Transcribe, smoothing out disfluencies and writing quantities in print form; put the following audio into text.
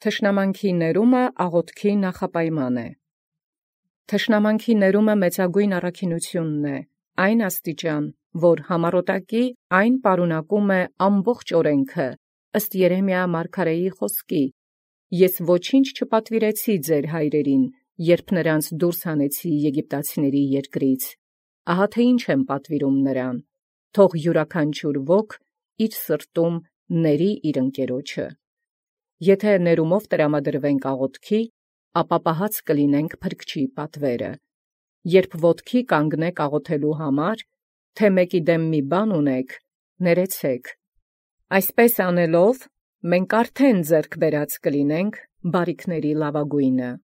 Թշնամանքի ներումը աղոթքի նախապայման է։ Թշնամանքի ներումը մեծագույն առաքինութիւնն է, այն աստիճան, որ համառոտակի այն պարունակում է ամբողջ օրենքը, ըստ Երեմիա մարգարեի խոսքի. «Ես ոչինչ չպատվիրեցի ձեր հայրերին, երբ նրանց դուրս հանեցի Եգիպտացիների երկրից. ահա թե ինչ եմ պատվիրում նրան. թող յուրաքանչյուր ոք իր սրտում ների իր ընկերոջը»։ Եթե ներումով տրամադրվենք աղոթքի, ապա պահած կլինենք փրկչի պատվերը։ Երբ ոտքի կանգնեք աղոթելու համար, թե մեկի դեմ մի բան ունեք, ներեցեք։ Այսպես անելով, մենք արդեն ձեռք բերած կլինենք բարիքների լավագույնը։